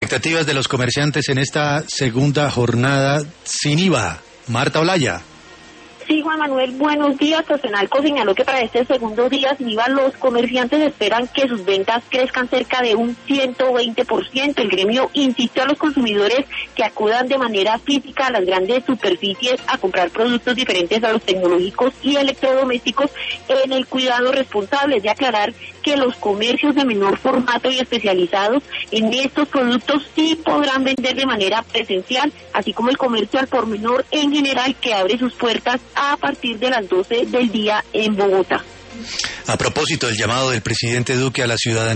Expectativas de los comerciantes en esta segunda jornada sin IVA. Marta Olaya. Sí, Juan Manuel, buenos días. Socenalco señaló que para este segundo día sin IVA los comerciantes esperan que sus ventas crezcan cerca de un 120%. El gremio insistió a los consumidores que acudan de manera física a las grandes superficies a comprar productos diferentes a los tecnológicos y electrodomésticos en el cuidado responsable. Es de aclarar que los comercios de menor formato y especializados en estos productos sí podrán vender de manera presencial, así como el comercio al por menor en general, que abre sus puertas a partir de las 12 del día en Bogotá. A propósito del llamado del presidente Duque a la ciudadanía